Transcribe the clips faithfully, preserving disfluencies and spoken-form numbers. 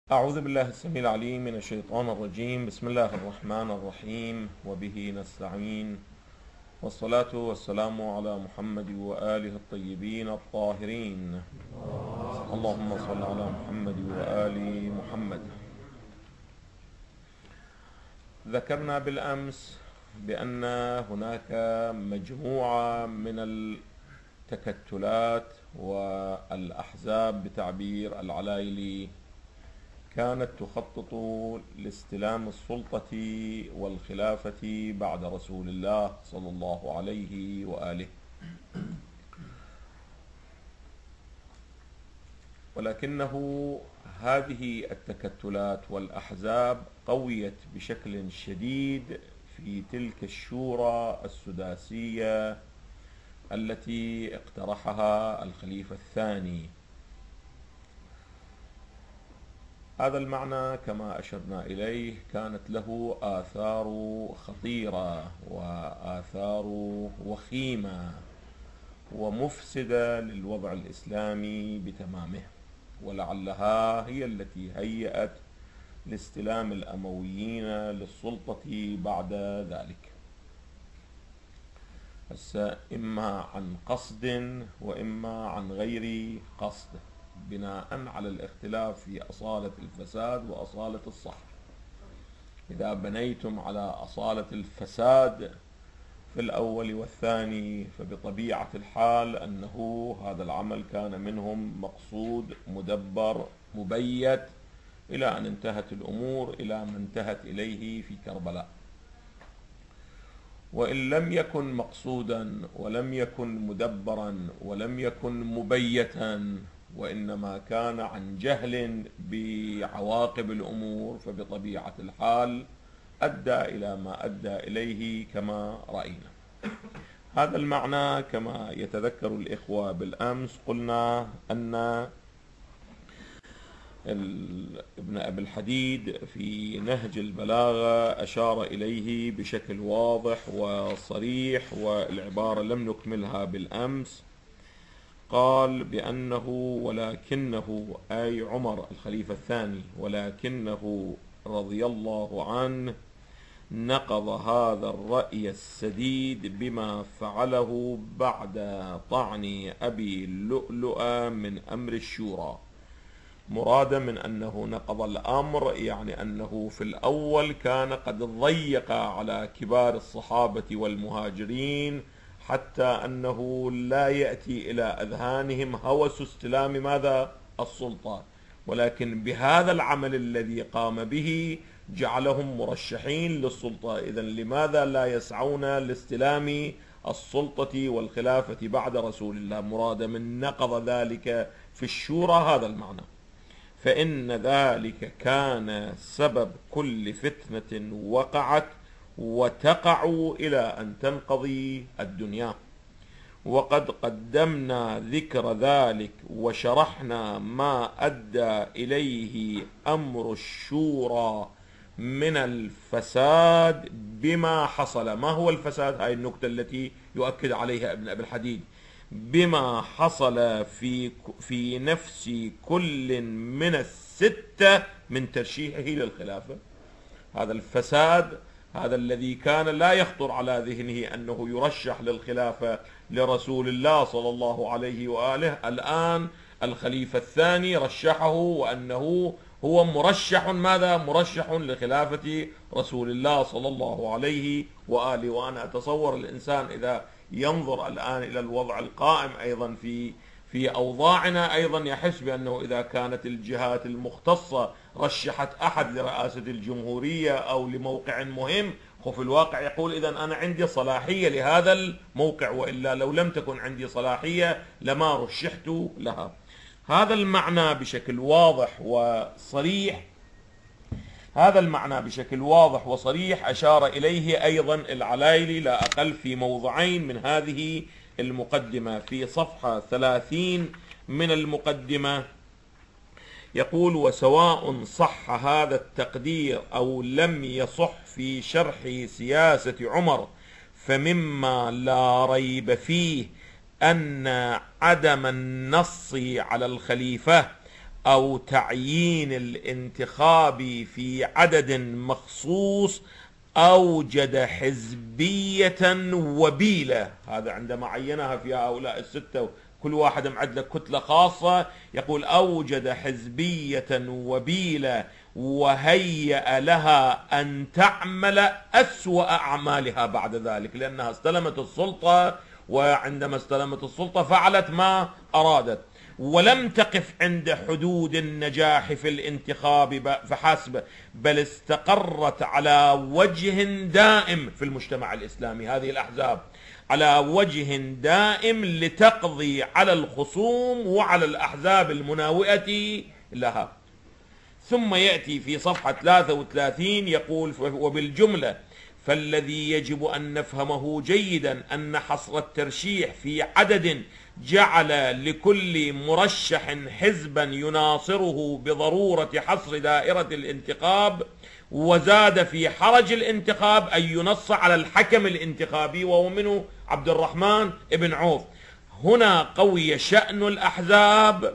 أعوذ بالله السميع العليم من الشيطان الرجيم. بسم الله الرحمن الرحيم، وبه نستعين، والصلاة والسلام على محمد وآله الطيبين الطاهرين. اللهم صل على محمد وآل محمد. ذكرنا بالأمس بأن هناك مجموعة من التكتلات والأحزاب بتعبير العلايلي كانت تخطط لاستلام السلطة والخلافة بعد رسول الله صلى الله عليه وآله، ولكنه هذه التكتلات والأحزاب قويت بشكل شديد في تلك الشورى السداسية التي اقترحها الخليفة الثاني. هذا المعنى كما أشرنا إليه كانت له آثار خطيرة وآثار وخيمة ومفسدة للوضع الإسلامي بتمامه، ولعلها هي التي هيأت لاستلام الأمويين للسلطة بعد ذلك، بس إما عن قصد وإما عن غير قصد، بناء على الاختلاف في أصالة الفساد وأصالة الصح. إذا بنيتم على أصالة الفساد في الأول والثاني فبطبيعة الحال أنه هذا العمل كان منهم مقصود مدبر مبيت إلى أن انتهت الأمور إلى ما انتهت إليه في كربلاء. وإن لم يكن مقصودا ولم يكن مدبرا ولم يكن مبيتا، وإنما كان عن جهل بعواقب الأمور، فبطبيعة الحال أدى إلى ما أدى إليه كما رأينا. هذا المعنى كما يتذكر الإخوة بالأمس قلنا أن ابن أبي الحديد في نهج البلاغة أشار إليه بشكل واضح وصريح، والعبارة لم نكملها بالأمس. قال بأنه ولكنه أي عمر الخليفة الثاني ولكنه رضي الله عنه نقض هذا الرأي السديد بما فعله بعد طعن أبي اللؤلؤ من أمر الشورى، مرادا من أنه نقض الأمر يعني أنه في الأول كان قد ضيق على كبار الصحابة والمهاجرين حتى أنه لا يأتي إلى أذهانهم هوس استلام ماذا؟ السلطة، ولكن بهذا العمل الذي قام به جعلهم مرشحين للسلطة. إذن لماذا لا يسعون لاستلام السلطة والخلافة بعد رسول الله؟ مراد من نقض ذلك في الشورى هذا المعنى، فإن ذلك كان سبب كل فتنة وقعت وتقع إلى أن تنقضي الدنيا. وقد قدمنا ذكر ذلك وشرحنا ما أدى إليه أمر الشورى من الفساد بما حصل. ما هو الفساد؟ هاي النكتة التي يؤكد عليها ابن أبي الحديد. بما حصل في في نفس كل من الستة من ترشيحه للخلافة. هذا الفساد هذا الذي كان لا يخطر على ذهنه أنه يرشح للخلافة لرسول الله صلى الله عليه وآله، الآن الخليفة الثاني رشحه وأنه هو مرشح ماذا؟ مرشح لخلافة رسول الله صلى الله عليه وآله. وأنا أتصور الإنسان إذا ينظر الآن إلى الوضع القائم أيضا في في أوضاعنا أيضا يحس بأنه إذا كانت الجهات المختصة رشحت أحد لرئاسة الجمهورية أو لموقع مهم، وفي الواقع يقول إذن أنا عندي صلاحية لهذا الموقع، وإلا لو لم تكن عندي صلاحية لما رشحت لها. هذا المعنى بشكل واضح وصريح هذا المعنى بشكل واضح وصريح أشار إليه أيضا العلايلي لا أقل في موضعين من هذه المقدمة. في صفحة ثلاثين من المقدمة يقول: وسواء صح هذا التقدير أو لم يصح في شرح سياسة عمر، فمما لا ريب فيه أن عدم النص على الخليفة أو تعيين الانتخاب في عدد مخصوص أوجد حزبية وبيلة. هذا عندما عينها في هؤلاء الستة كل واحد معد كتلة خاصة، يقول أوجد حزبية وبيلة وهيأ لها أن تعمل أسوأ أعمالها بعد ذلك، لأنها استلمت السلطة، وعندما استلمت السلطة فعلت ما أرادت، ولم تقف عند حدود النجاح في الانتخاب فحسب، بل استقرت على وجه دائم في المجتمع الإسلامي، هذه الأحزاب على وجه دائم لتقضي على الخصوم وعلى الأحزاب المناوئة لها. ثم يأتي في صفحة ثلاثة وثلاثين يقول: وبالجملة فالذي يجب أن نفهمه جيدا أن حصر الترشيح في عدد جعل لكل مرشح حزبا يناصره بضرورة حصر دائرة الانتخاب، وزاد في حرج الانتخاب أن ينص على الحكم الانتخابي وهو منه عبد الرحمن بن عوف. هنا قوي شأن الأحزاب،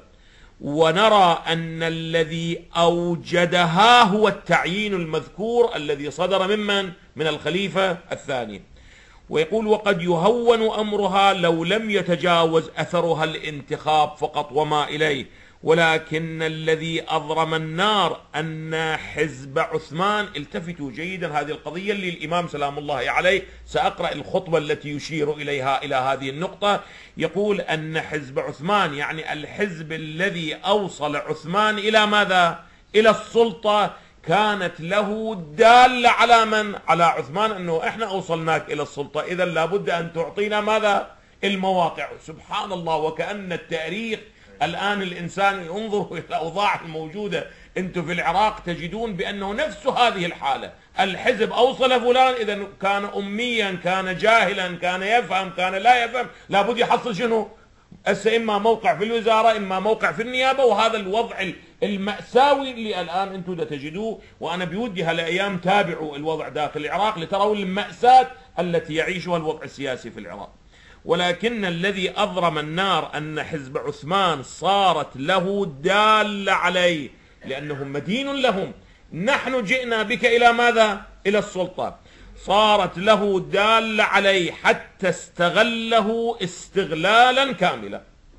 ونرى أن الذي أوجدها هو التعيين المذكور الذي صدر ممن من الخليفة الثاني. ويقول: وقد يهون أمرها لو لم يتجاوز أثرها الانتخاب فقط وما إليه، ولكن الذي أضرم النار أن حزب عثمان، التفتوا جيدا هذه القضية اللي الإمام سلام الله عليه سأقرأ الخطبة التي يشير إليها إلى هذه النقطة. يقول أن حزب عثمان يعني الحزب الذي أوصل عثمان إلى ماذا؟ إلى السلطة، كانت له دالة على من؟ على عثمان، أنه إحنا أوصلناك إلى السلطة، إذا لابد أن تعطينا ماذا؟ المواقع. سبحان الله، وكأن التاريخ الآن الإنسان ينظر إلى الأوضاع الموجودة. أنتم في العراق تجدون بأنه نفس هذه الحالة، الحزب أوصل فلان، إذا كان أميا، كان جاهلا، كان يفهم، كان لا يفهم، لابد يحصل شنو؟ هسه إما موقع في الوزارة، إما موقع في النيابة. وهذا الوضع المأساوي اللي الآن أنتم تجدوه، وأنا بودي هالأيام تابعوا الوضع داخل العراق لتروا المأساة التي يعيشها الوضع السياسي في العراق. ولكن الذي أضرم النار أن حزب عثمان صارت له دالة عليه، لأنهم مدين لهم. نحن جئنا بك إلى ماذا؟ إلى السلطة. صارت له دالة عليه حتى استغله استغلالا كاملا،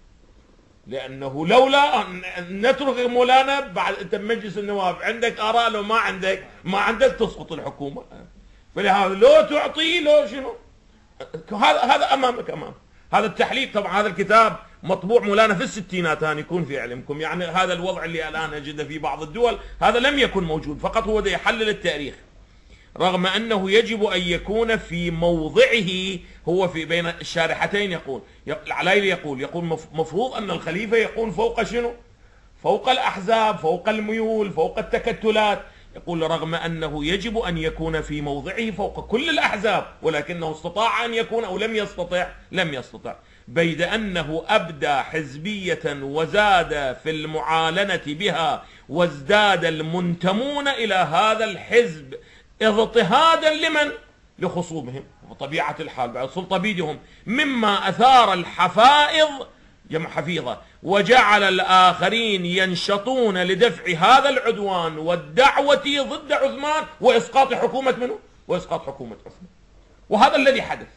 لأنه لولا نترك مولانا بعد أنت بمجلس النواب عندك آراء، لو ما عندك ما عندك تسقط الحكومة. فلهذا لو تعطي لو شنو، هذا هذا أمامك أمام هذا التحليل. طبعا هذا الكتاب مطبوع مولانا في الستينات، أن يكون في علمكم، يعني هذا الوضع اللي الآن نجده في بعض الدول هذا لم يكن موجود، فقط هو ده يحلل التاريخ، رغم أنه يجب أن يكون في موضعه. هو في بين الشارحتين يقول العلايلي يقول يقول مفروض أن الخليفة يكون فوق شنو؟ فوق الأحزاب، فوق الميول، فوق التكتلات. يقول رغم أنه يجب أن يكون في موضعه فوق كل الأحزاب، ولكنه استطاع أن يكون أو لم يستطع لم يستطع بيد أنه أبدى حزبية وزاد في المعالنة بها، وازداد المنتمون إلى هذا الحزب اضطهادا لمن؟ لخصومهم، وطبيعة الحال بعد السلطة بيدهم، مما أثار الحفائظ جمع حفيظة، وجعل الآخرين ينشطون لدفع هذا العدوان والدعوة ضد عثمان وإسقاط حكومة منه؟ وإسقاط حكومة عثمان. وهذا الذي حدث،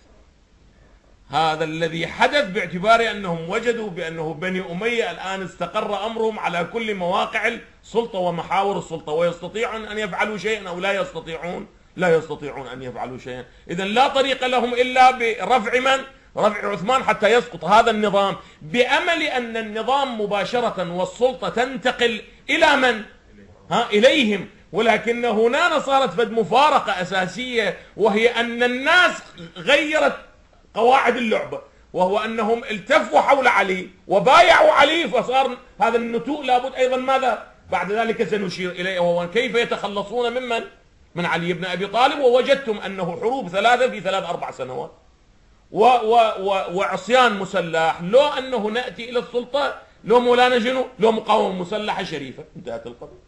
هذا الذي حدث باعتبار أنهم وجدوا بأنه بني أمية الآن استقر أمرهم على كل مواقع السلطة ومحاور السلطة، ويستطيعون أن يفعلوا شيئا أو لا يستطيعون لا يستطيعون أن يفعلوا شيئا. إذن لا طريق لهم إلا برفع من؟ رفع عثمان حتى يسقط هذا النظام، بأمل أن النظام مباشرة والسلطة تنتقل إلى من؟ ها إليهم. ولكن هنا صارت فد مفارقة أساسية، وهي أن الناس غيرت قواعد اللعبة، وهو أنهم التفوا حول علي وبايعوا علي، فصار هذا النتوء لابد أيضا ماذا؟ بعد ذلك سنشير إليه، وهو كيف يتخلصون ممن؟ من علي بن أبي طالب. ووجدتم أنه حروب ثلاثة في ثلاث أربع سنوات، و و و وعصيان مسلح، لو أنه نأتي إلى السلطة، لو مولانا شنو؟ لو مقاومة مسلحة شريفة، انتهت القضية.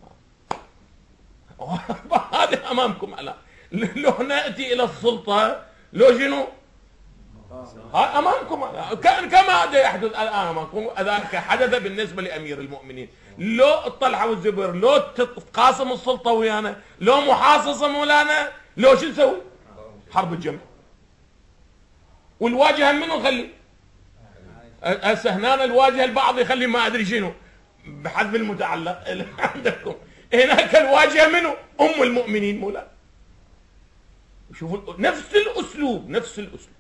هذا أمامكم الآن، لو نأتي إلى السلطة، لو شنو؟ ها أمامكم كان كما يحدث الآن أمامكم. ذلك حدث بالنسبة لأمير المؤمنين. لو الطلحة والزبير لو تقاسم السلطة ويانا، لو محاصصة مولانا، لو شو نسوي؟ حرب الجمع. والواجهة منو نخلي؟ هسه هنا الواجهة البعض يخلي ما أدري شنو بحذف المتعلق اللي عندكم. هناك الواجهة منو؟ أم المؤمنين مولانا. شوفوا نفس الأسلوب، نفس الأسلوب.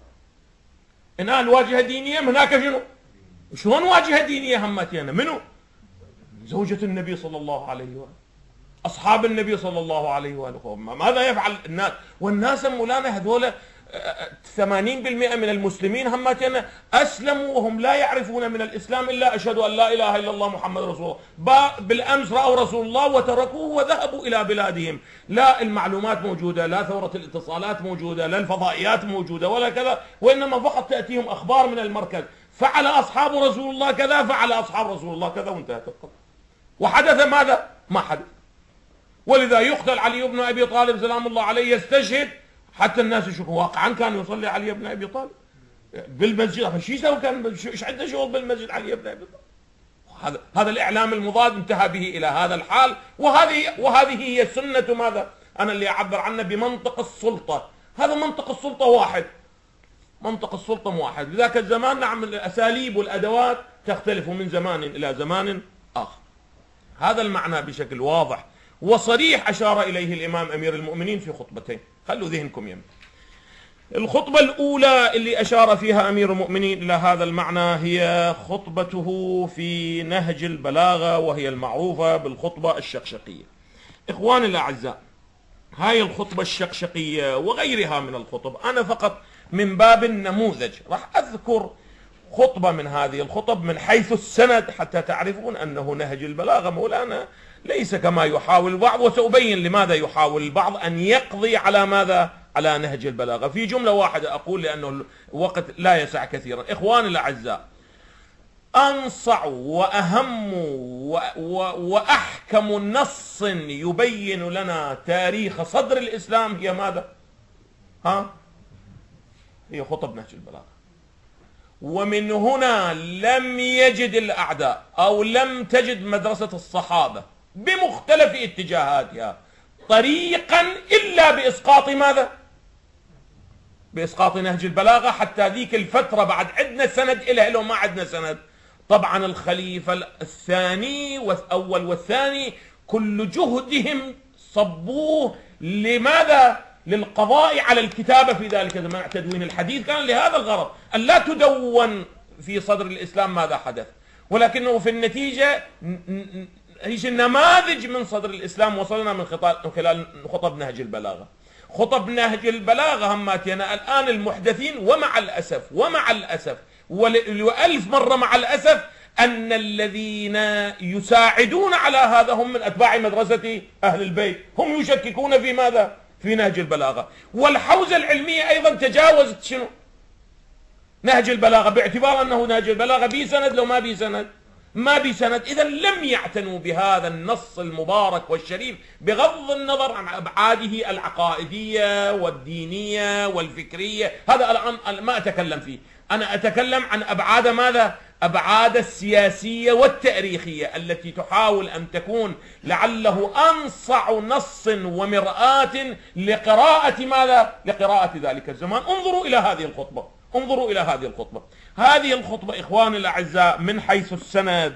هنا الواجهة دينية، من هناك شنو؟ شلون واجهة دينية همتينا؟ منو؟ زوجة النبي صلى الله عليه وآله، أصحاب النبي صلى الله عليه وآله. ماذا يفعل الناس؟ والناس مولانا هذول ثمانين بالمئة من المسلمين همتنا أسلموا وهم لا يعرفون من الإسلام إلا أشهد أن لا إله إلا الله محمد رسول الله. بالأمس رأوا رسول الله وتركوه وذهبوا إلى بلادهم. لا المعلومات موجودة، لا ثورة الاتصالات موجودة، لا الفضائيات موجودة ولا كذا، وإنما فقط تأتيهم أخبار من المركز. فعل أصحاب رسول الله كذا، فعل أصحاب رسول الله كذا، وانتهت القضية. وحدث ماذا؟ ما حدث. ولذا يقتل علي بن أبي طالب سلام الله عليه، يستشهد حتى الناس يشوفوا. واقعا كان يصلي علي بن ابي طالب بالمسجد. شو يسوي؟ كان ايش عنده شغل بالمسجد علي بن ابي طالب؟ هذا هذا الاعلام المضاد انتهى به الى هذا الحال. وهذه وهذه هي سنه ماذا؟ انا اللي اعبر عنه بمنطق السلطه. هذا منطق السلطه واحد، منطق السلطه واحد. لذاك الزمان نعم الاساليب والادوات تختلف من زمان الى زمان اخر. هذا المعنى بشكل واضح وصريح أشار إليه الإمام أمير المؤمنين في خطبتين. خلوا ذهنكم يم. الخطبة الأولى اللي أشار فيها أمير المؤمنين إلى هذا المعنى هي خطبته في نهج البلاغة، وهي المعروفة بالخطبة الشقشقية. إخواني الأعزاء، هاي الخطبة الشقشقية وغيرها من الخطب أنا فقط من باب النموذج راح أذكر خطبة من هذه الخطب من حيث السند حتى تعرفون أنه نهج البلاغة مولانا ليس كما يحاول البعض. وسأبين لماذا يحاول البعض أن يقضي على ماذا؟ على نهج البلاغة. في جملة واحدة أقول لأنه الوقت لا يسع كثيرا. إخواني الأعزاء، أنصع وأهم وأحكم نص يبين لنا تاريخ صدر الإسلام هي ماذا؟ ها؟ هي خطب نهج البلاغة. ومن هنا لم يجد الأعداء أو لم تجد مدرسة الصحابة بمختلف اتجاهاتها طريقا إلا بإسقاط ماذا؟ بإسقاط نهج البلاغة. حتى ذيك الفترة بعد عندنا سند إلى لو ما عندنا سند. طبعا الخليفة الثاني والأول والثاني كل جهدهم صبوه لماذا؟ للقضاء على الكتابة في ذلك الزمان. تدوين الحديث كان لهذا الغرض، أن لا تدون في صدر الإسلام ماذا حدث، ولكنه في النتيجة هيش النماذج من صدر الإسلام وصلنا من خلال خطب نهج البلاغة. خطب نهج البلاغة هماتنا الآن المحدثين، ومع الأسف ومع الأسف وألف مرة مع الأسف أن الذين يساعدون على هذا هم من أتباع مدرسة أهل البيت. هم يشككون في ماذا؟ في نهج البلاغة. والحوزة العلمية أيضا تجاوزت شنو؟ نهج البلاغة، باعتبار أنه نهج البلاغة بي سند. لو ما بي سند ما بي سند، إذا لم يعتنوا بهذا النص المبارك والشريف بغض النظر عن أبعاده العقائدية والدينية والفكرية. هذا الآن ما أتكلم فيه، أنا أتكلم عن أبعاد ماذا؟ أبعاد السياسية والتاريخية التي تحاول أن تكون لعله أنصع نص ومرآة لقراءة ماذا؟ لقراءة ذلك الزمان. انظروا إلى هذه الخطبة، انظروا إلى هذه الخطبة. هذه الخطبة إخواني الأعزاء من حيث السند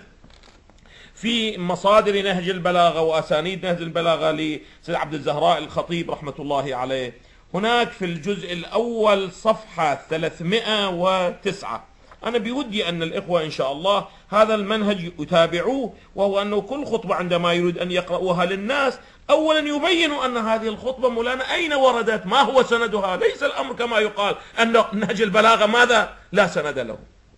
في مصادر نهج البلاغة وأسانيد نهج البلاغة لسيد عبد الزهراء الخطيب رحمة الله عليه. هناك في الجزء الأول صفحة ثلاثمائة وتسعة. أنا بودي أن الإخوة إن شاء الله هذا المنهج يتابعوه، وهو أنه كل خطبة عندما يريد أن يقرأوها للناس أولا يبينوا أن هذه الخطبة مولانا أين وردت، ما هو سندها. ليس الأمر كما يقال أن نهج البلاغة ماذا؟ لا سند له.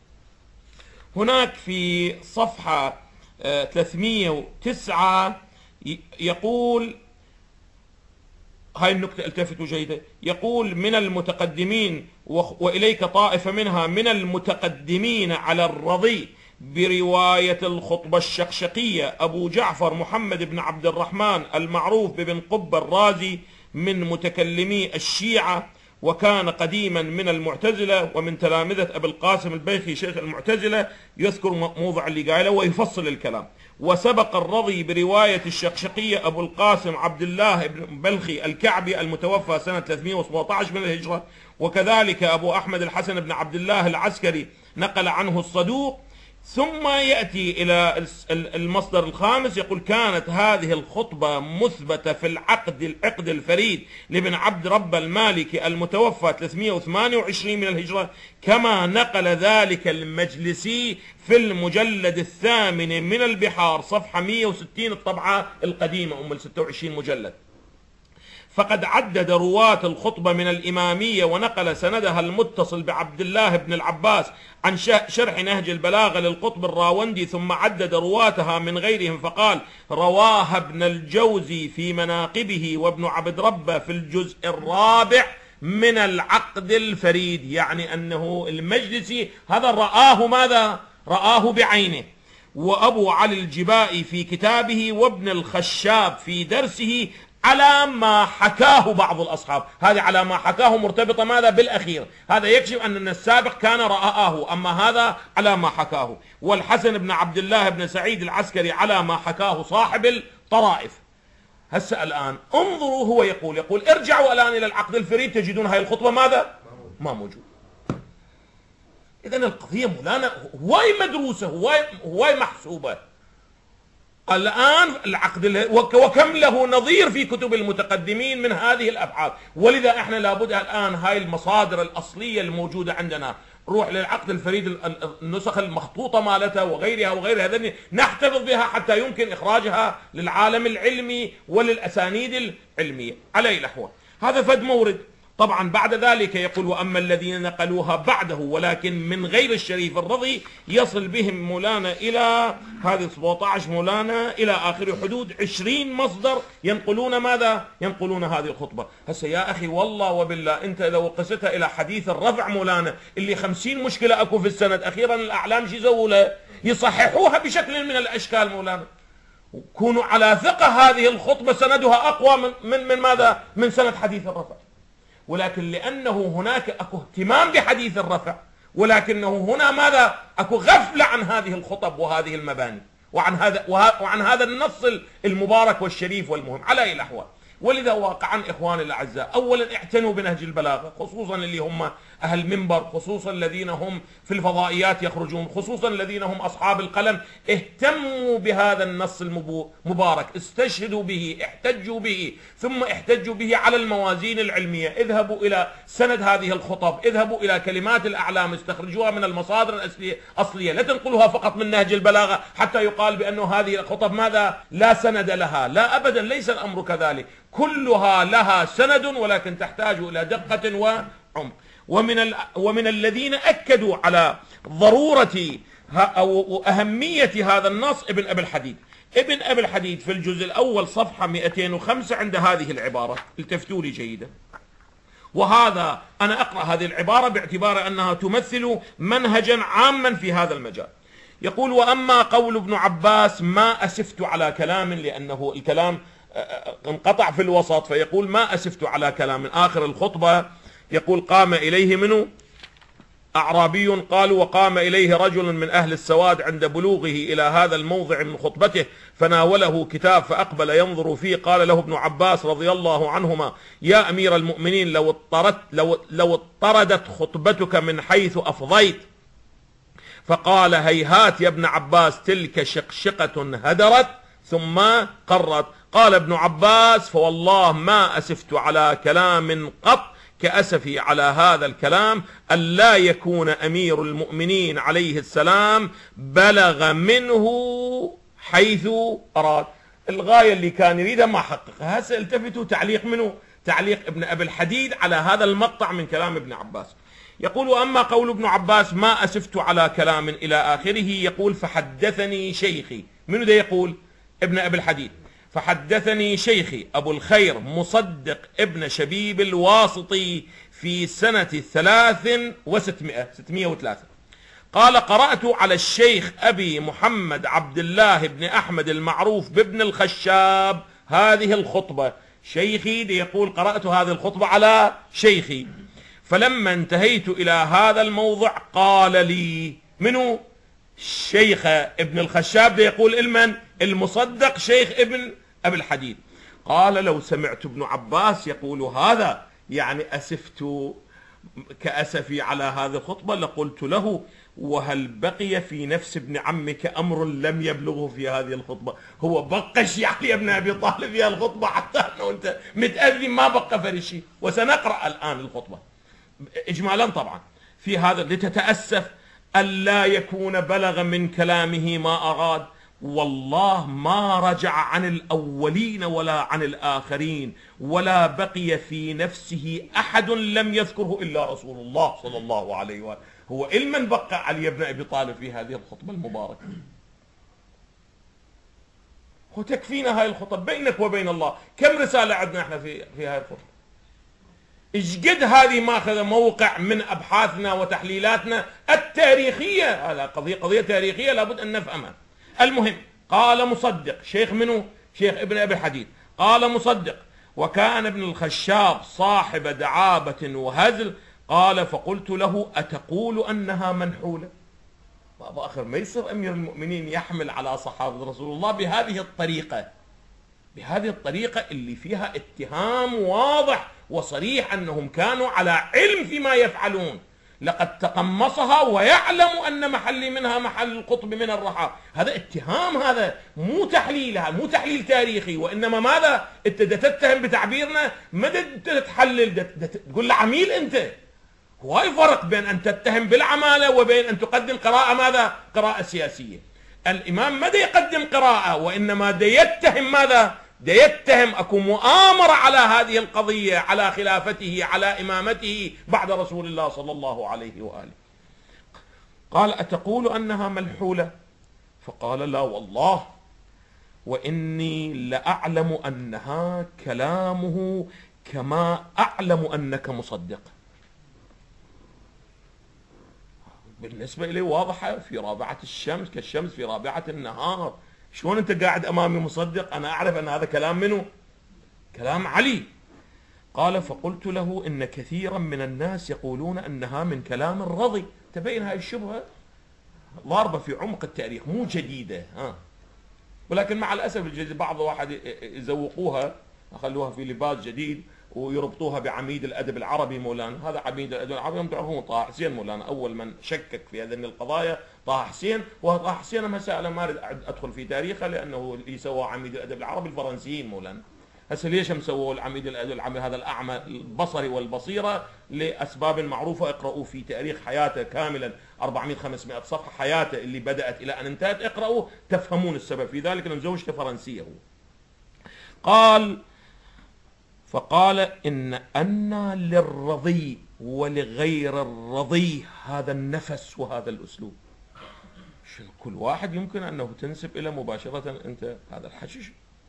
هناك في صفحة ثلاثمائة وتسعة يقول، هاي النكتة التفتوا جيدة، يقول من المتقدمين وإليك طائفة منها من المتقدمين على الرضي برواية الخطبة الشقشقية أبو جعفر محمد بن عبد الرحمن المعروف بابن قبة الرازي من متكلمي الشيعة، وكان قديما من المعتزلة ومن تلامذة أبي القاسم البيخي شيخ المعتزلة، يذكر موضع اللي قايله ويفصل الكلام. وسبق الرضي برواية الشقشقية أبو القاسم عبد الله بن بلخي الكعبي المتوفى سنة ثلاثمئة وسبعة عشر من الهجرة، وكذلك أبو أحمد الحسن بن عبد الله العسكري نقل عنه الصدوق. ثم يأتي إلى المصدر الخامس يقول: كانت هذه الخطبة مثبتة في العقد العقد الفريد لابن عبد رب المالكي المتوفى ثلاثمئة وثمانية وعشرين من الهجرة، كما نقل ذلك المجلسي في المجلد الثامن من البحار صفحة مئة وستين الطبعة القديمة أم ستة وعشرين مجلد. فقد عدد رواة الخطبة من الإمامية ونقل سندها المتصل بعبد الله بن العباس عن شرح نهج البلاغة للقطب الراوندي، ثم عدد رواتها من غيرهم فقال: رواها ابن الجوزي في مناقبه وابن عبد ربه في الجزء الرابع من العقد الفريد. يعني أنه المجلسي هذا رآه ماذا؟ رآه بعينه. وأبو علي الجبائي في كتابه، وابن الخشاب في درسه، على ما حكاه بعض الأصحاب. هذا على ما حكاه مرتبطة ماذا؟ بالأخير. هذا يكشف أن السابق كان رآه، أما هذا على ما حكاه. والحسن بن عبد الله بن سعيد العسكري على ما حكاه صاحب الطرائف. هسه الآن انظروا، هو يقول يقول ارجعوا الآن إلى العقد الفريد تجدون هاي الخطبة ماذا؟ ما موجود. إذن القضية مولانا هواي مدروسة، هواي هواي محسوبة. الآن العقد وكم له نظير في كتب المتقدمين من هذه الأبحاث. ولذا احنا لابد الآن هاي المصادر الأصلية الموجودة عندنا، روح للعقد الفريد النسخ المخطوطة مالتها وغيرها وغيرها، هذه نحتفظ بها حتى يمكن إخراجها للعالم العلمي وللأسانيد العلمية. على الأحوال هذا فد مورد. طبعا بعد ذلك يقول: وأما الذين نقلوها بعده ولكن من غير الشريف الرضي يصل بهم مولانا إلى هذه سبعة عشر مولانا إلى آخر حدود عشرين مصدر ينقلون ماذا؟ ينقلون هذه الخطبة. هسه يا أخي والله وبالله أنت لو قستها إلى حديث الرفع مولانا اللي خمسين مشكلة أكو في السند، أخيرا الأعلام شي يسووا له؟ يصححوها بشكل من الأشكال مولانا. كونوا على ثقة هذه الخطبة سندها أقوى من من, من ماذا؟ من سند حديث الرفع. ولكن لأنه هناك أكو اهتمام بحديث الرفع، ولكنه هنا ماذا؟ أكو غفلة عن هذه الخطب وهذه المباني وعن هذا وعن هذا النص المبارك والشريف والمهم. على أي الأحوال، ولذا واقعا إخواني الأعزاء، أولا اعتنوا بنهج البلاغة، خصوصا اللي هم أهل منبر، خصوصا الذين هم في الفضائيات يخرجون، خصوصا الذين هم أصحاب القلم. اهتموا بهذا النص المبارك، استشهدوا به، احتجوا به، ثم احتجوا به على الموازين العلمية. اذهبوا إلى سند هذه الخطب، اذهبوا إلى كلمات الأعلام، استخرجوها من المصادر الأصلية، لا تنقلوها فقط من نهج البلاغة حتى يقال بأنه هذه الخطب ماذا؟ لا سند لها. لا أبدا، ليس الأمر كذلك، كلها لها سند، ولكن تحتاج إلى دقة وعمق. ومن ال... ومن الذين أكدوا على ضرورة أو أهمية هذا النص ابن أبي الحديد. ابن أبي الحديد في الجزء الأول صفحة مئتين وخمسة عند هذه العبارة، التفتوا لي جيدا. وهذا أنا أقرأ هذه العبارة باعتبار أنها تمثل منهجا عاما في هذا المجال. يقول: وأما قول ابن عباس ما أسفت على كلام، لأنه الكلام انقطع في الوسط، فيقول ما أسفت على كلام. آخر الخطبة يقول: قام إليه منه أعرابي، قالوا: وقام إليه رجل من أهل السواد عند بلوغه إلى هذا الموضع من خطبته فناوله كتاب فأقبل ينظر فيه. قال له ابن عباس رضي الله عنهما: يا أمير المؤمنين، لو اضطردت لو لو اضطردت خطبتك من حيث أفضيت. فقال: هيهات يا ابن عباس، تلك شقشقة هدرت ثم قرت. قال ابن عباس: فوالله ما أسفت على كلام قط كأسفي على هذا الكلام، أن لا يكون أمير المؤمنين عليه السلام بلغ منه حيث أراد. الغاية اللي كان يريدها ما حققها. هسه التفتوا تعليق منه، تعليق ابن أبي الحديد على هذا المقطع من كلام ابن عباس. يقول: وأما قول ابن عباس ما أسفت على كلام إلى آخره، يقول: فحدثني شيخي. منو ده يقول؟ ابن أبي الحديد. فحدثني شيخي أبو الخير مصدق ابن شبيب الواسطي في سنة ثلاث وستمائة ستمائة وثلاثة. قال: قرأت على الشيخ أبي محمد عبد الله بن أحمد المعروف بابن الخشاب هذه الخطبة. شيخي دي يقول: قرأت هذه الخطبة على شيخي. فلما انتهيت إلى هذا الموضع قال لي منو؟ الشيخ ابن الخشاب يقول المن؟ المصدق شيخ ابن أبي الحديد. قال لو سمعت ابن عباس يقول هذا يعني أسفت كأسفي على هذه الخطبة لقلت له وهل بقي في نفس ابن عمك أمر لم يبلغه في هذه الخطبة؟ هو بقى شيء علي ابن أبي طالب في الخطبة حتى أنه أنت متأذي ما بقى فرشي. وسنقرأ الآن الخطبة إجمالا طبعا في هذا لتتأسف ألا يكون بلغ من كلامه ما أراد. والله ما رجع عن الأولين ولا عن الآخرين ولا بقي في نفسه أحد لم يذكره إلا رسول الله صلى الله عليه وآله. هو المن بقى علي بن أبي طالب في هذه الخطبة المباركة؟ هو تكفينا هاي الخطب بينك وبين الله. كم رسالة عندنا احنا في في هاي الخطبة؟ ايش قد هذه ماخذ موقع من أبحاثنا وتحليلاتنا التاريخية. هذا قضية قضية تاريخية لابد أن نفهمها. المهم قال مصدق شيخ منه؟ شيخ ابن أبي الحديد. قال مصدق وكان ابن الخشاب صاحب دعابة وهزل. قال فقلت له أتقول أنها منحولة؟ بابا آخر ما يصير أمير المؤمنين يحمل على صحابة رسول الله بهذه الطريقة، بهذه الطريقة اللي فيها اتهام واضح وصريح أنهم كانوا على علم فيما يفعلون. لقد تقمصها ويعلم أن محلي منها محل القطب من الرحى. هذا اتهام، هذا مو تحليل، هذا مو تحليل تاريخي، وإنما ماذا؟ أنت تتهم بتعبيرنا، ما تحلل، تقول له عميل. أنت هواي فرق بين أن تتهم بالعمالة وبين أن تقدم قراءة ماذا؟ قراءة سياسية. الإمام ما دا يقدم قراءة وإنما دا يتهم ماذا؟ دا يتهم أكو مؤامرة على هذه القضية، على خلافته، على إمامته بعد رسول الله صلى الله عليه وآله. قال أتقول أنها ملحولة؟ فقال لا والله وإني لأعلم أنها كلامه كما أعلم أنك مصدق. بالنسبة إلي واضحة في رابعة الشمس كالشمس في رابعة النهار. شلون أنت قاعد أمامي مصدق؟ أنا أعرف أن هذا كلام منه؟ كلام علي. قال فقلت له إن كثيرا من الناس يقولون أنها من كلام الرضي. تبين هاي الشبهة ضاربة في عمق التاريخ، مو جديدة ها. ولكن مع الأسف الجديد بعض واحد يزوقوها، يخلوها في لباس جديد ويربطوها بعميد الأدب العربي مولانا. هذا عميد الأدب العربي هم تعرفون طه حسين مولانا، أول من شكك في هذه القضايا طه حسين. وطه حسين مسألة ما أريد أدخل في تاريخه لأنه اللي سوى عميد الأدب العربي الفرنسيين مولانا. هسه ليش هم سووا العميد الأدب العربي هذا الأعمى البصري والبصيرة؟ لأسباب معروفة، اقرأوا في تاريخ حياته كاملا أربعمائة خمسمائة صفحة، حياته اللي بدأت إلى أن انتهت، اقرأوا تفهمون السبب في ذلك، لأن زوجته فرنسية هو. قال فقال إن أن للرضي ولغير الرضي هذا النفس وهذا الأسلوب. شنو كل واحد يمكن أنه تنسب إلى مباشرة أنت هذا الحشيش.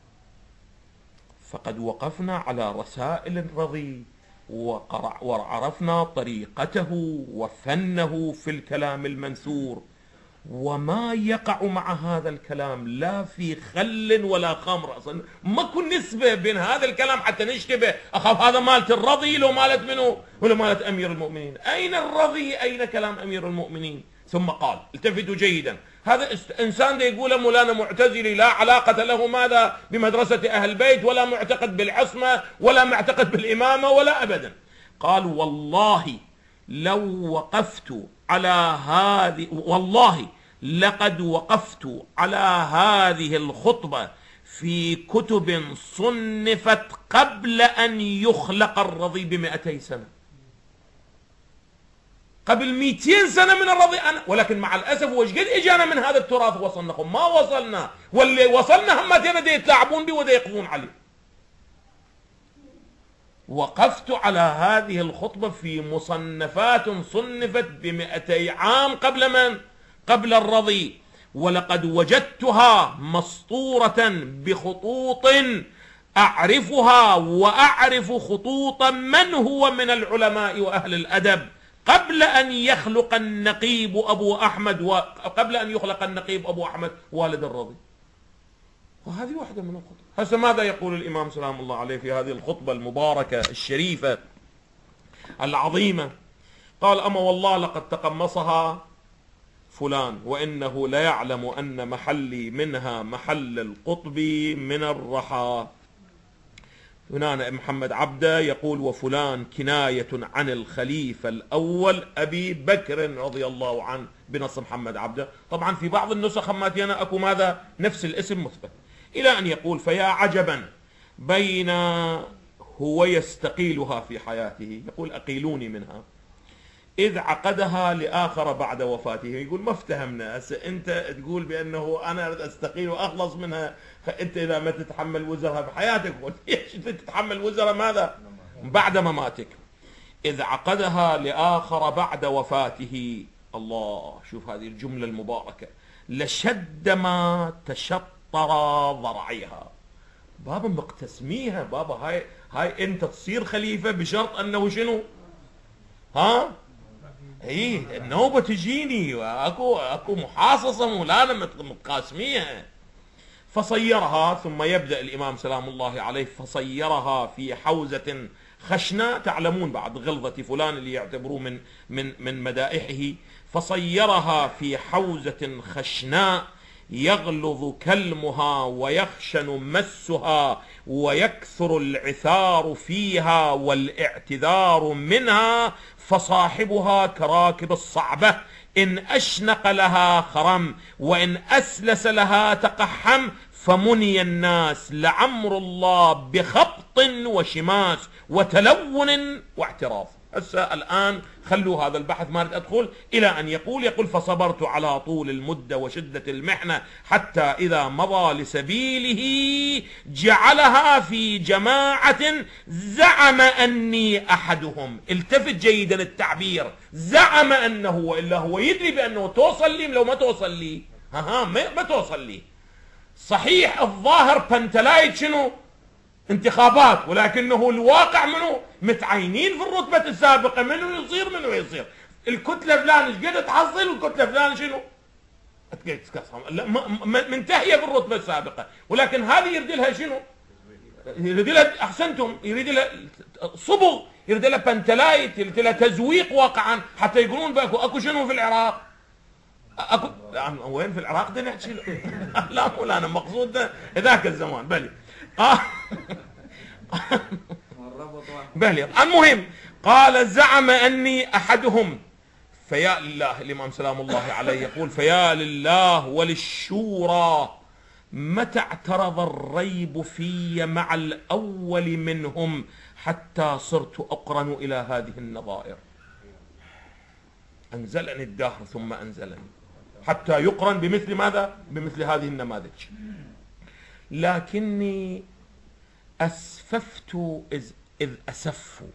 فقد وقفنا على رسائل الرضي وعرفنا طريقته وفنه في الكلام المنثور وما يقع مع هذا الكلام لا في خل ولا خمر. اصلا ما كن نسبة بين هذا الكلام حتى نشتبه، اخاف هذا مالت الرضي لو مالت منه ولا مالت امير المؤمنين. اين الرضي؟ اين كلام امير المؤمنين؟ ثم قال التفتوا جيدا، هذا انسان ده يقول مولانا معتزلي لا علاقة له ماذا بمدرسة اهل البيت ولا معتقد بالعصمة ولا معتقد بالامامة ولا ابدا. قال والله لو وقفت على هذه، والله لقد وقفت على هذه الخطبة في كتب صنفت قبل أن يخلق الرضي بمئتي سنة، قبل مئتين سنة من الرضي أنا. ولكن مع الأسف وش قد إجانا من هذا التراث وصلناهم؟ ما وصلنا، واللي وصلنا هم تينا دي يتلاعبون بي ودا يقضون عليه. وقفت على هذه الخطبة في مصنفات صنفت بمئتي عام قبل من؟ قبل الرضي. ولقد وجدتها مسطورة بخطوط أعرفها وأعرف خطوط من هو من العلماء وأهل الأدب قبل أن يخلق النقيب أبو أحمد وقبل أن يخلق النقيب أبو أحمد والد الرضي. وهذه واحدة من الخطب. هسه ماذا يقول الإمام سلام الله عليه في هذه الخطبة المباركة الشريفة؟ العظيمة. قال أما والله لقد تقمصها فلان وإنه ليعلم أن محلي منها محل القطب من الرحى. هنا محمد عبده يقول وفلان كناية عن الخليفة الأول أبي بكر رضي الله عنه بنص محمد عبده. طبعا في بعض النسخ ماتينا أكو ماذا نفس الاسم مثبت، إلى أن يقول فيا عجبا بين هو يستقيلها في حياته، يقول أقيلوني منها، إذ عقدها لآخر بعد وفاته. يقول ما افتهمنا، أنت تقول بأنه أنا أريد أستقيل وأخلص منها، أنت إذا ما تتحمل وزرها بحياتك ليش تتحمل وزرها ماذا بعد مماتك؟ إذ عقدها لآخر بعد وفاته. الله، شوف هذه الجملة المباركة، لشد ما تشطر ضرعيها. بابا مقتسميها، بابا هاي هاي أنت تصير خليفة بشرط أنه شنو؟ ها؟ ايه النوبة تجيني واكو اكو محاصصة مولانا متقاسميها. فصيرها، ثم يبدأ الإمام سلام الله عليه، فصيرها في حوزة خشنة. تعلمون بعد غلظة فلان اللي يعتبروه من من من مدائحه. فصيرها في حوزة خشناء يغلظ كلمها ويخشن مسها ويكثر العثار فيها والاعتذار منها، فصاحبها كراكب الصعبة، إن أشنق لها خرم وإن أسلس لها تقحم، فمني الناس لعمر الله بخبط وشماس وتلون واعتراف. هسه الآن خلوا هذا البحث، ما أدخل إلى أن يقول يقول فصبرت على طول المدة وشدة المحنة حتى إذا مضى لسبيله جعلها في جماعة زعم أني أحدهم. التفت جيدا التعبير، زعم أنه، وإلا هو يدري بأنه توصل لي. لو ما توصل لي ها ها ما توصل لي. صحيح الظاهر بنتلايت شنو انتخابات، ولكنه الواقع منه متعينين في الرتبة السابقة منه يصير منه يصير. الكتلة فلان ايش قد تحصل والكتلة فلان شنو منتهية في الرتبة السابقة، ولكن هذه يريد لها شنو؟ يريد لها احسنتم، يريد لها صبغ، يريد لها بنتلايت، يريد لها تزويق واقعا، حتى يقولون باكو اكو شنو في العراق اكو وين في العراق ده نحكي لا مولانا مقصود ذاك الزمان بلي آه. بلي. المهم قال زعم أني أحدهم. فيا لله، الإمام سلام الله عليه يقول فيا لله وللشورى متى اعترض الريب في مع الأول منهم حتى صرت أقرن إلى هذه النظائر. أنزلني الدهر ثم أنزلني حتى يقرن بمثل ماذا؟ بمثل هذه النماذج. لكني أسففت إذ, إذ أسفوا.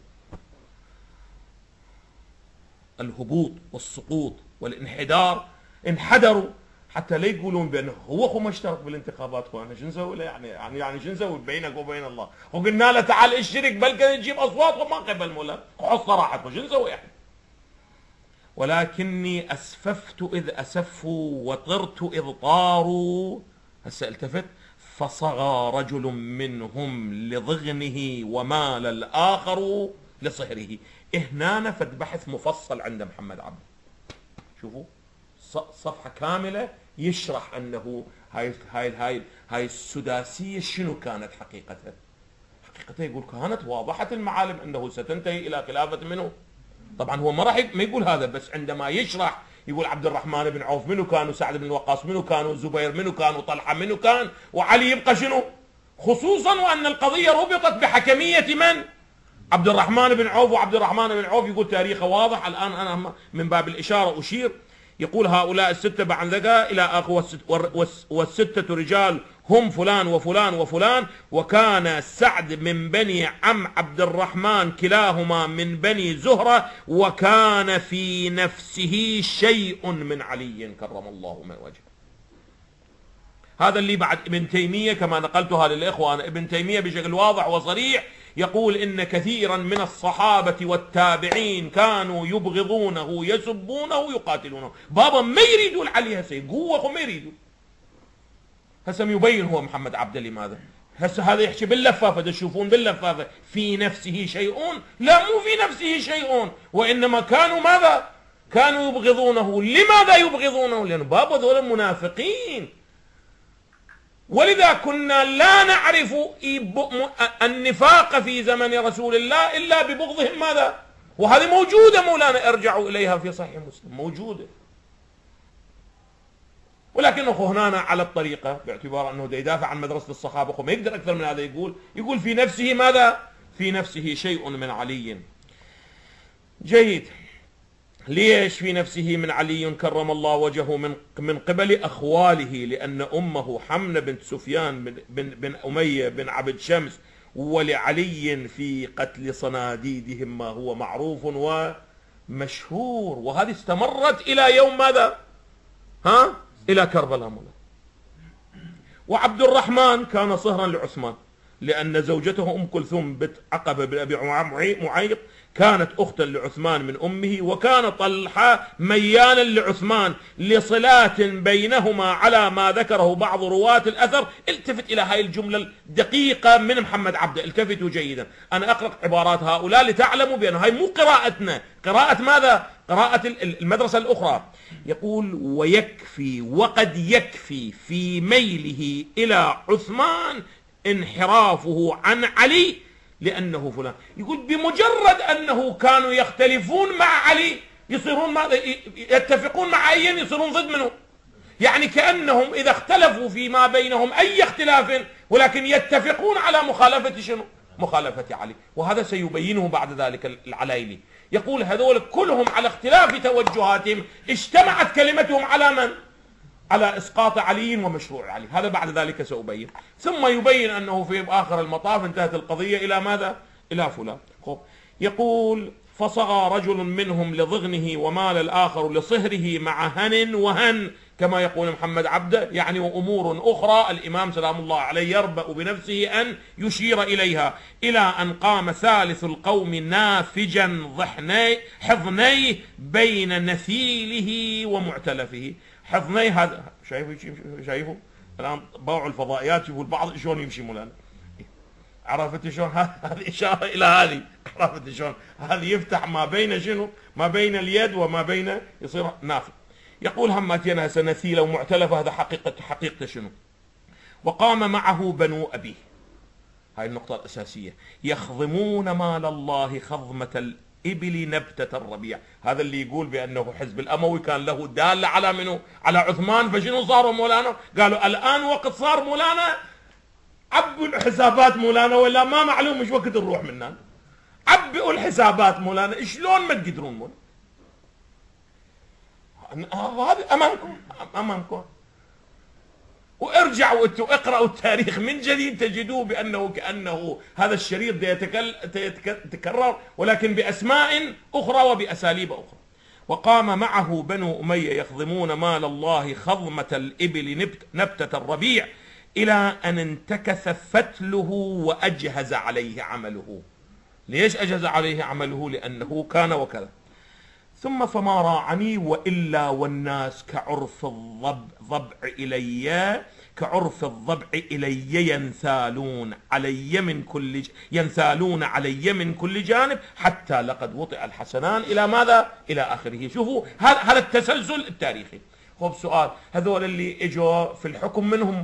الهبوط والسقوط والانحدار، انحدروا حتى لا يقولون بأنه هو هو ما اشترك بالانتخابات، وانا شو نسوي له يعني يعني يعني شو نسوي بينك وبين الله؟ وقلنا له تعال اشترك بل كان تجيب اصوات وما قبل مولا وحط صراحته، شو نسوي يعني؟ ولكني أسففت إذ أسفوا وطرت إذ طاروا. هسه التفت فصغى رجل منهم لضغنه ومال الآخر لصهره. هنا فد بحث مفصل عند محمد عبد، شوفوا صفحة كاملة يشرح أنه هاي هاي هاي هاي السداسية شنو كانت حقيقتها. حقيقتها يقول كانت واضحة المعالم أنه ستنتهي إلى خلافة منه. طبعا هو ما راح ما يقول هذا، بس عندما يشرح يقول عبد الرحمن بن عوف منو كان، وسعد بن وقاص منو كان، وزبير منو كان، وطلحة منو كان، وعلي يبقى شنو، خصوصا وأن القضية ربطت بحكمية من؟ عبد الرحمن بن عوف. وعبد الرحمن بن عوف يقول تاريخه واضح. الآن أنا من باب الإشارة أشير، يقول هؤلاء الستة بعد ذكاء إلى آخر والستة رجال هم فلان وفلان وفلان، وكان سعد من بني عم عبد الرحمن كلاهما من بني زهرة، وكان في نفسه شيء من علي كرم الله من وجهه. هذا اللي بعد ابن تيمية كما نقلتها للإخوة، ابن تيمية بشكل واضح وصريح يقول إن كثيرا من الصحابة والتابعين كانوا يبغضونه يسبونه يقاتلونه. بابا ما يريدون علي هسه قوة، ما يريدون. هسه يبين هو محمد عبده لماذا. هسه هذا يحكي باللفافة، تشوفون باللفافة في نفسه شيء، لا مو في نفسه شيء، وإنما كانوا ماذا؟ كانوا يبغضونه. لماذا يبغضونه؟ لأن بابا ذول المنافقين. ولذا كنا لا نعرف النفاق في زمن رسول الله إلا ببغضهم ماذا؟ وهذه موجودة مولانا، ارجعوا إليها في صحيح مسلم، موجودة. ولكن أخو هنا على الطريقة، باعتبار أنه دا يدافع عن مدرسة الصحابة، أخو ما يقدر أكثر من هذا يقول، يقول في نفسه ماذا؟ في نفسه شيء من علي. جيد. ليش في نفسه من علي كرم الله وجهه من من قبل أخواله؟ لأن أمه حمنة بنت سفيان بن, بن, بن أمية بن عبد شمس، ولعلي في قتل صناديدهم ما هو معروف ومشهور، وهذه استمرت إلى يوم ماذا؟ ها؟ إلى كربلاء مولا. وعبد الرحمن كان صهرا لعثمان، لأن زوجته أم كلثوم بنت عقبة بن أبي معيط كانت أختا لعثمان من أمه، وكان طلحة ميانا لعثمان لصلات بينهما على ما ذكره بعض رواة الأثر. التفت إلى هاي الجملة الدقيقة من محمد عبده، التفتوا جيدا، أنا أقرأ عبارات هؤلاء لتعلموا بأن هاي مو قراءتنا، قراءة ماذا؟ قراءة المدرسة الأخرى. يقول ويكفي وقد يكفي في ميله إلى عثمان انحرافه عن علي لأنه فلان. يقول بمجرد أنه كانوا يختلفون مع علي يصيرون ماذا؟ يتفقون مع أي يصيرون ضد منه. يعني كأنهم إذا اختلفوا فيما بينهم أي اختلاف ولكن يتفقون على مخالفة شنو؟ مخالفة علي. وهذا سيبينه بعد ذلك العلايلي. يقول هذول كلهم على اختلاف توجهاتهم اجتمعت كلمتهم على من؟ على إسقاط علي ومشروع علي. هذا بعد ذلك سأبين. ثم يبين أنه في آخر المطاف انتهت القضية إلى ماذا؟ إلى فلان. يقول فصغى رجل منهم لضغنه ومال الآخر لصهره مع هن وهن، كما يقول محمد عبده، يعني وأمور أخرى الإمام سلام الله عليه يربأ بنفسه أن يشير إليها، إلى أن قام ثالث القوم نافجا ضحني حضنيه بين نثيله ومعتلفه. حضني هذا شايفه شايفه الآن باعوا الفضائيات، شوفوا البعض شلون يمشي مولانا. عرفت شلون؟ هذه إشارة إلى هذه. عرفت شلون؟ هذه يفتح ما بين شنو؟ ما بين اليد وما بين يصير نافذ. يقول هماتنا سنثيلة ومعتلفة، هذا حقيقة حقيقة شنو؟ وقام معه بنو أبيه، هاي النقطة الأساسية، يخضمون مال الله خضمة الإبل نبتة الربيع. هذا اللي يقول بأنه حزب الأموي كان له دالة على منه؟ على عثمان. فشنو صاروا مولانا؟ قالوا الآن وقت صار مولانا عبوا الحسابات مولانا، ولا ما معلوم مش وقت نروح مننا. عبئوا الحسابات مولانا، شلون ما تقدرون مولانا. هذا أمامكم أمامكم. وارجعوا انتوا اقرأوا التاريخ من جديد تجدوه بأنه كأنه هذا الشريط يتكرر ولكن بأسماء أخرى وبأساليب أخرى. وقام معه بنو أمية يخضمون مال الله خضمة الإبل نبتة الربيع إلى أن انتكث فتله وأجهز عليه عمله. ليش أجهز عليه عمله؟ لأنه كان وكذا. ثم فما راعني وإلا والناس كعرف الضبع إلي كعرف الضبع إلي ينثالون علي من كل ينثالون علي من كل جانب حتى لقد وطئ الحسنان إلى ماذا؟ إلى آخره. شوفوا هذا التسلسل التاريخي. خب سؤال، هذول اللي اجوا في الحكم منهم؟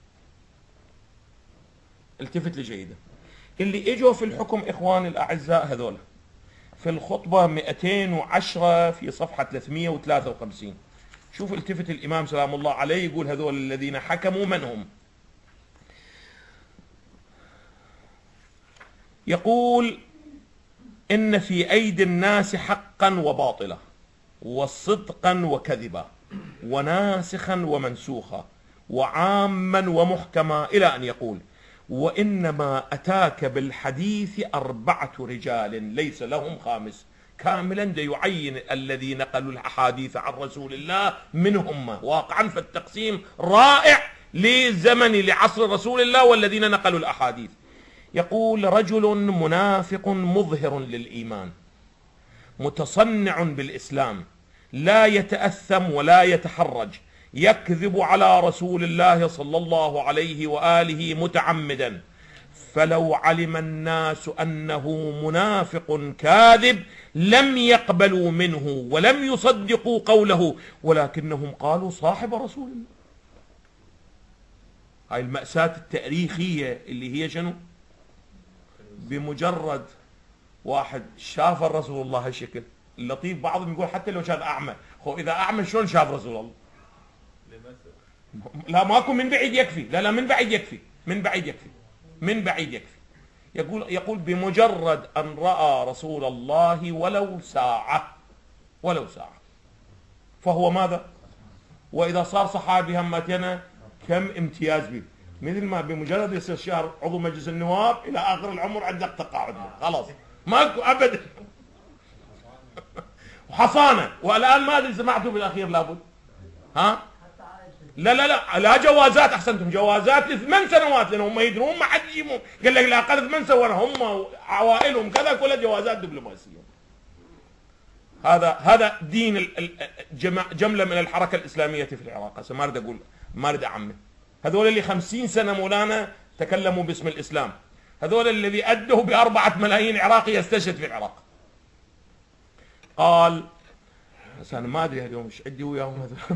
التفت لي جيدا. اللي اجوا في الحكم إخواني الأعزاء هذول في الخطبة مئتين وعشرة في صفحة ثلاثمئة وثلاثة وخمسين. شوف التفت الإمام سلام الله عليه يقول هذول الذين حكموا من هم؟ يقول إن في أيدي الناس حقا وباطلا وصدقا وكذبا وناسخا ومنسوخا وعاما ومحكما، إلى أن يقول وإنما أتاك بالحديث أربعة رجال ليس لهم خامس. كاملا دا يعين الذي نقلوا الأحاديث عن رسول الله منهم واقعا. فالتقسيم رائع لزمن لعصر رسول الله والذين نقلوا الأحاديث. يقول رجل منافق مظهر للإيمان متصنع بالإسلام لا يتأثم ولا يتحرج، يكذب على رسول الله صلى الله عليه وآله متعمدا، فلو علم الناس أنه منافق كاذب لم يقبلوا منه ولم يصدقوا قوله، ولكنهم قالوا صاحب رسول الله. هاي المأساة التاريخية اللي هي شنو؟ بمجرد واحد شاف الرسول الله هالشكل اللطيف، بعضهم يقول حتى لو كان أعمى، خو إذا أعمى شلون شاف رسول الله؟ لا ماكو، من بعيد يكفي، لا لا من بعيد يكفي، من بعيد يكفي، من بعيد يكفي. يقول يقول بمجرد أن رأى رسول الله ولو ساعة، ولو ساعة، فهو ماذا؟ وإذا صار صحابي همتنا كم امتياز به، مثل ما بمجرد يصير شهر عضو مجلس النواب إلى آخر العمر عندك تقاعد، خلاص ماكو أبدا. وحصانة. والآن ما أدري سمعتوا بالأخير لابد ها؟ لا لا لا لا جوازات، احسنتم، جوازات لثمان سنوات، لانهم ما يدرون ما حد يجيبهم، قال لك لا اقل ثمان سنوات هم عوائلهم كذا، كلها جوازات دبلوماسيه. هذا هذا دين جمله من الحركه الاسلاميه في العراق. هسه ما اريد اقول، ما اريد اعمم، هذول اللي خمسين سنه مولانا تكلموا باسم الاسلام، هذول الذي ادوا بأربعة ملايين عراقي يستشهد في العراق. قال بس انا ما ادري اليوم ايش عندي وياهم هذول،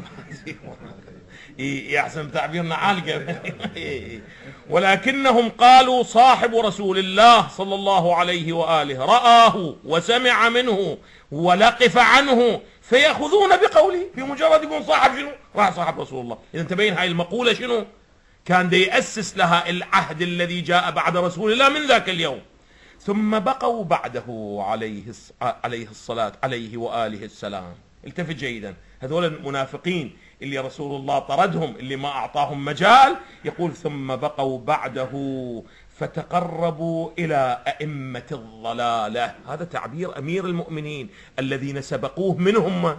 يحسن تعبيرنا عالقه. ولكنهم قالوا صاحب رسول الله صلى الله عليه واله، رآه وسمع منه ولقف عنه، فيأخذون بقوله بمجرد يكون صاحب شنو؟ راح صاحب رسول الله. اذا تبين هاي المقوله شنو؟ كان دي يأسس لها العهد الذي جاء بعد رسول الله من ذاك اليوم. ثم بقوا بعده عليه عليه الصلاة عليه وآله السلام. التفت جيدا، هذول المنافقين اللي رسول الله طردهم، اللي ما أعطاهم مجال، يقول ثم بقوا بعده فتقربوا إلى أئمة الضلالة. هذا تعبير أمير المؤمنين الذين سبقوه منهم.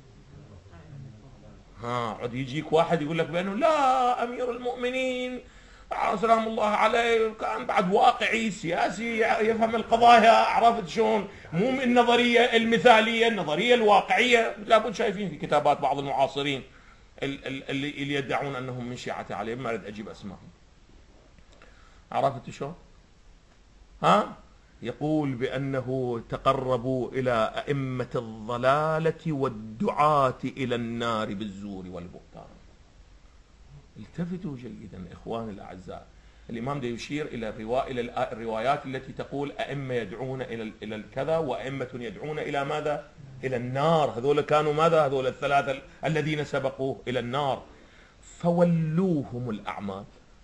ها عد يجيك واحد يقول لك بأنه لا أمير المؤمنين سلام الله عليه كان بعد واقعي سياسي يفهم القضايا، عرفت شلون؟ مو من النظريه المثاليه، النظريه الواقعيه. لابد شايفين في كتابات بعض المعاصرين اللي, اللي يدعون انهم من شيعه علي، ما اريد اجيب اسمائهم، عرفت شلون؟ ها يقول بانه تقربوا الى ائمه الضلاله والدعاة الى النار بالزور والبهتان. التفتوا جيدا اخواني الاعزاء، الامام ده يشير الى الى الروايات التي تقول ائمه يدعون الى الى الكذا وائمه يدعون الى ماذا؟ الى النار. هذول كانوا ماذا؟ هذول الثلاثه الذين سبقوه الى النار. فولوهم الاعمال.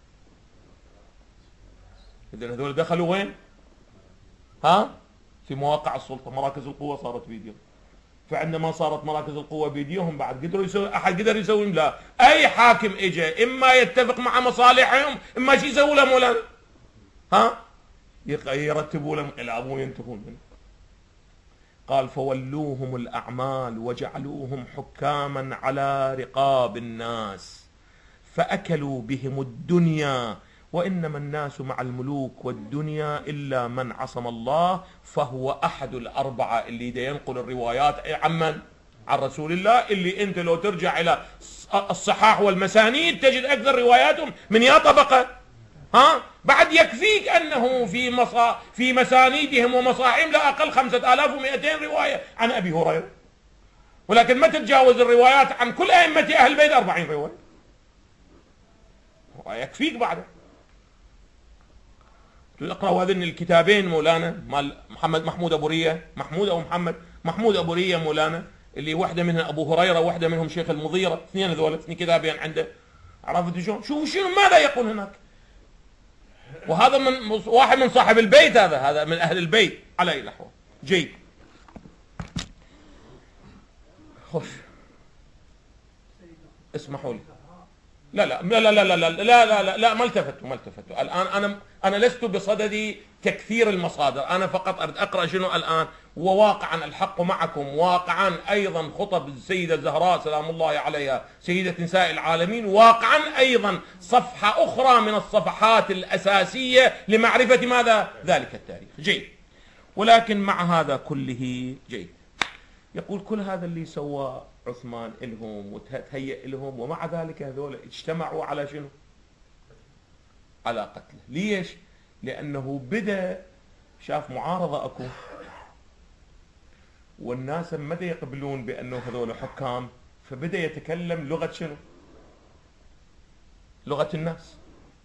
اذا هذول دخلوا وين؟ ها؟ في مواقع السلطه، مراكز القوه صارت فيديو. فعندما صارت مراكز القوة بيديهم بعد قدروا يسوي، أحد قدر يسوي؟ لا. أي حاكم إجا إما يتفق مع مصالحهم إما شي يسوي له مولانا؟ ها؟ يرتبوا له انقلاب وينتهون منه. قال فولوهم الأعمال وجعلوهم حكاما على رقاب الناس فأكلوا بهم الدنيا، وإنما الناس مع الملوك والدنيا إلا من عصم الله، فهو أحد الأربعة اللي دا ينقل الروايات عن من؟ عن رسول الله، اللي أنت لو ترجع إلى الصحاح والمسانيد تجد أكثر رواياتهم من يا طبقة. ها؟ بعد يكفيك أنه في مصا في مسانيدهم ومصاحهم لا أقل خمسة آلاف ومئتين رواية عن أبي هريرة، ولكن ما تتجاوز الروايات عن كل أئمة أهل البيت أربعين رواية، يكفيك بعده. اقرأوا هذين الكتابين مولانا مال محمد محمود أبو رية، محمود أو محمد محمود أبو رية مولانا، اللي واحدة منها أبو هريرة وواحدة منهم شيخ المضيرة، اثنين هذول اثنين كتابين عنده، عرفت شلون؟ شوفوا شنو ماذا يقول هناك. وهذا من واحد من صاحب البيت، هذا هذا من أهل البيت على أي الأحوال. جيد. خوش اسمحوا لي. لا لا لا لا لا لا لا لا لا لا ما التفتوا ما التفتوا الآن. أنا أنا لست بصدد تكثير المصادر، أنا فقط أريد أقرأ شنو الآن. وواقعا الحق معكم، واقعا أيضا خطب السيدة الزهراء سلام الله عليها سيدة نساء العالمين، واقعا أيضا صفحة أخرى من الصفحات الأساسية لمعرفة ماذا؟ ذلك التاريخ. جيد. ولكن مع هذا كله جيد، يقول كل هذا اللي سواه عثمان إلهم وتهيأ لهم، ومع ذلك هذول اجتمعوا على شنو؟ على قتله. ليش؟ لأنه بدأ شاف معارضة أكو، والناس ما يقبلون بأنه هذول حكام، فبدأ يتكلم لغة شنو؟ لغة الناس.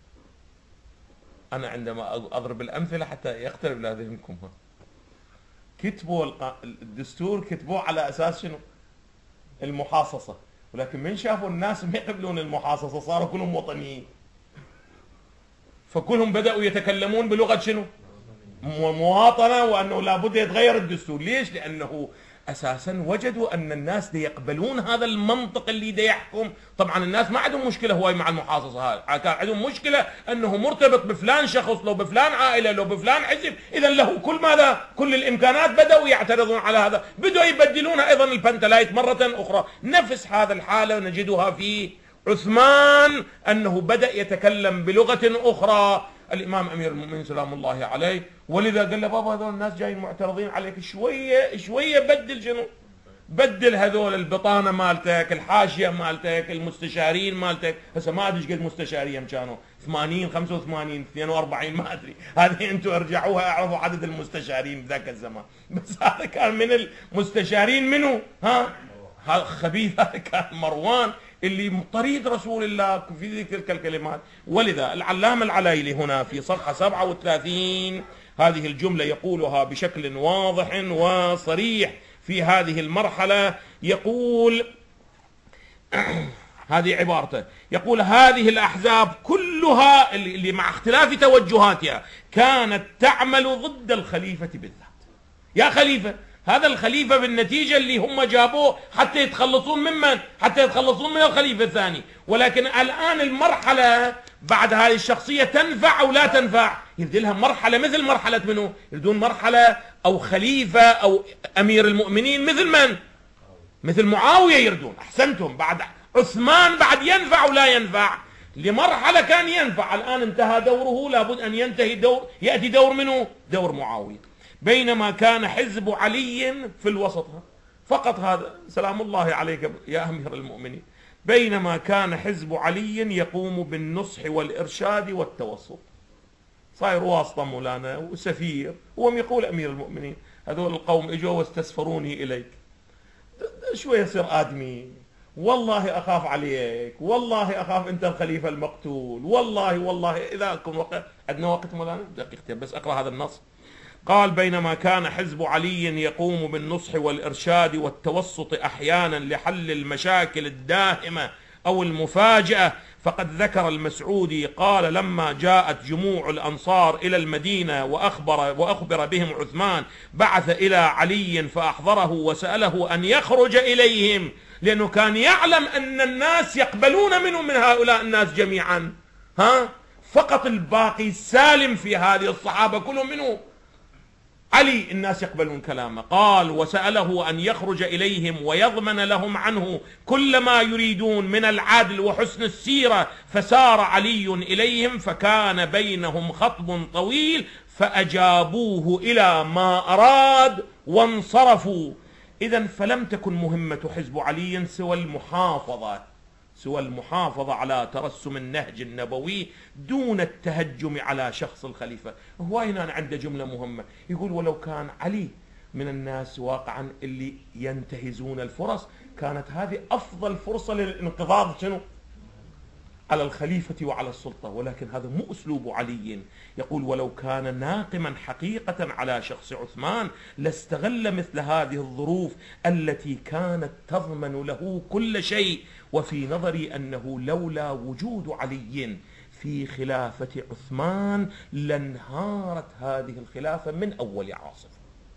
أنا عندما أضرب الأمثلة حتى يقترب لذهنكم، كتبوا الدستور كتبوه على أساس شنو؟ المحاصصة، ولكن من شافوا الناس ما يقبلون المحاصصة صاروا كلهم وطنيين، فكلهم بدأوا يتكلمون بلغة شنو؟ مواطنة، وأنه لابد يتغير الدستور. ليش؟ لأنه أساسا وجدوا أن الناس دي يقبلون هذا المنطق اللي دي يحكم. طبعا الناس ما عندهم مشكلة هواي مع المحاصصة هذا، كان عندهم مشكلة أنه مرتبط بفلان شخص، لو بفلان عائلة، لو بفلان حزب، إذا له كل ماذا؟ كل الإمكانات. بدأوا يعترضون على هذا، بدأوا يبدلونها أيضا البنتلايت مرة أخرى. نفس هذا الحالة نجدها في عثمان، أنه بدأ يتكلم بلغة أخرى. الإمام أمير المؤمنين سلام الله عليه ولذا قال له بابا هذول الناس جايين معترضين عليك، شوية شوية بدل شنو؟ بدل هذول البطانة مالتك، الحاشية مالتك، المستشارين مالتك. هسه ما أدري ايش قد مستشارين كانوا، ثمانين خمسة وثمانين اثنين وأربعين ما أدري، هذه أنتم ارجعوها اعرفوا عدد المستشارين بذاك الزمان. بس هذا كان من المستشارين منه، ها هذا خبيث، هذا كان مروان اللي طريد رسول الله في تلك الكلمات. ولذا العلامة العلايلي هنا في صفحة سبعة وثلاثين هذه الجملة يقولها بشكل واضح وصريح في هذه المرحلة، يقول هذه عبارته، يقول هذه الأحزاب كلها اللي مع اختلاف توجهاتها كانت تعمل ضد الخليفة بالذات. يا خليفة، هذا الخليفة بالنتيجة اللي هم جابوه حتى يتخلصون ممن؟ حتى يتخلصون من الخليفة الثاني. ولكن الآن المرحلة بعد هذه الشخصية تنفع أو لا تنفع؟ يريد لها مرحلة مثل مرحلة منه؟ يريدون مرحلة أو خليفة أو أمير المؤمنين مثل من؟ مثل معاوية يردون. أحسنتم. بعد عثمان بعد ينفع ولا ينفع؟ لمرحلة كان ينفع، الآن انتهى دوره، لابد أن ينتهي دور، يأتي دور منه؟ دور معاوية. بينما كان حزب علي في الوسط فقط، هذا سلام الله عليك يا أمير المؤمنين، بينما كان حزب علي يقوم بالنصح والإرشاد والتوسط. صاير واسطة مولانا وسفير، وهم يقول أمير المؤمنين هذول القوم اجوا واستسفروني إليك، شوية يصير آدمي، والله أخاف عليك، والله أخاف أنت الخليفة المقتول، والله والله إذا أكون وقت. عندنا وقت مولانا دقيقتين بس أقرأ هذا النص. قال بينما كان حزب علي يقوم بالنصح والإرشاد والتوسط أحيانا لحل المشاكل الدائمة أو المفاجئة، فقد ذكر المسعودي قال لما جاءت جموع الأنصار إلى المدينة وأخبر, وأخبر بهم عثمان بعث إلى علي فأحضره وسأله أن يخرج إليهم، لأنه كان يعلم أن الناس يقبلون منه من هؤلاء الناس جميعا، ها فقط الباقي سالم في هذه الصحابة كلهم منه علي الناس يقبلون كلامه. قال وسأله أن يخرج إليهم ويضمن لهم عنه كل ما يريدون من العدل وحسن السيرة، فسار علي إليهم فكان بينهم خطب طويل فأجابوه إلى ما أراد وانصرفوا. إذن فلم تكن مهمة حزب علي سوى المحافظة سوى المحافظة على ترسم النهج النبوي دون التهجم على شخص الخليفة. هو هنا عنده جملة مهمة، يقول ولو كان علي من الناس واقعا اللي ينتهزون الفرص، كانت هذه أفضل فرصة للانقضاض شنو؟ على الخليفة وعلى السلطة، ولكن هذا مو أسلوب علي. يقول ولو كان ناقما حقيقة على شخص عثمان لاستغل مثل هذه الظروف التي كانت تضمن له كل شيء. وفي نظري أنه لولا وجود علي في خلافة عثمان لانهارت هذه الخلافة من أول عاصفة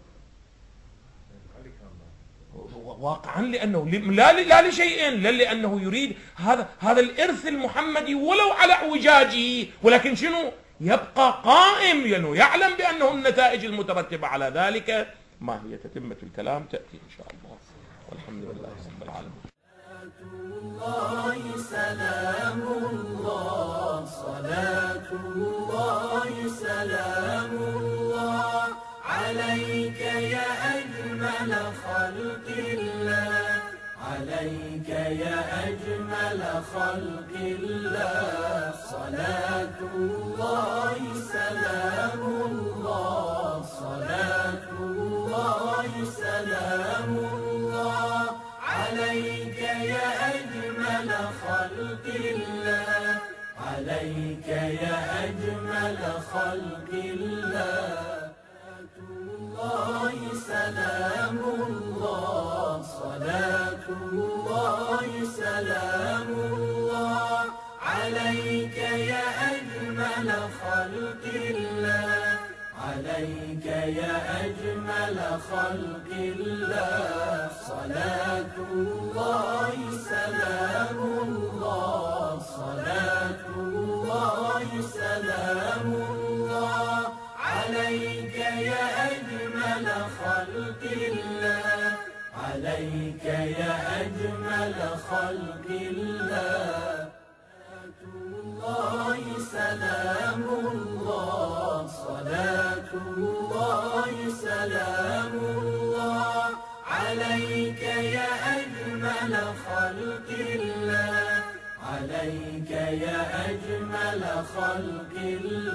واقعا، لأنه لا لا لشيئين، لا لأنه يريد هذا هذا الإرث المحمدي ولو على اعوجاجه، ولكن شنو يبقى قائم، لأنه يعلم بأنه النتائج المترتبة على ذلك ما هي. تتمة الكلام تأتي إن شاء الله، والحمد لله رب العالمين. الله سلام الله، صلاة الله سلام الله عليك يا أجمل خلق عليك يا أجمل خلق الله صلاة الله سلام الله صلاة الله سلام الله عليك يا أجمل خلق الله عليك يا أجمل خلق الله الله سلام الله صلاة الله سلام الله عليك يا أجمل خلق الله عليك يا أجمل خلق الله صلاة الله سلام الله صلاة الله سلام الله عليك يا أجمل خلق الله عليك يا أجمل خلق الله الله سلام الله صلاة الله سلام الله عليك يا أجمل خلق الله عليك يا أجمل خلق الله